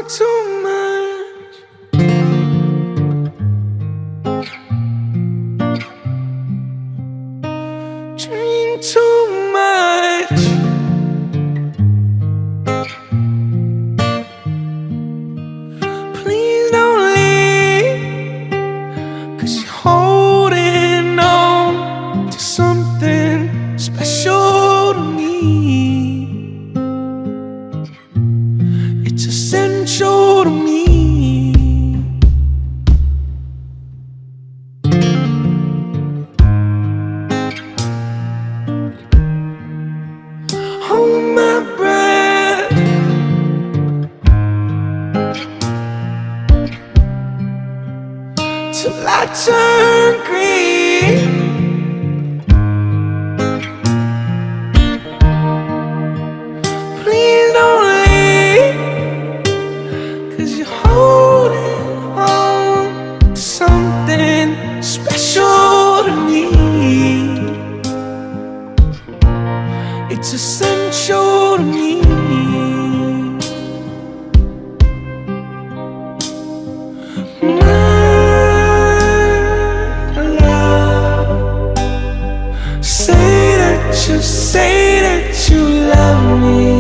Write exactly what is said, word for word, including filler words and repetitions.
too much. Drink too much. Please don't leave, 'cause you're holding on to something special to me. It's essential to me. Hold my breath till I turn green. Please don't leave, 'cause you're holding on to something special to me. It's essential to me. My love, say that you, say that you love me.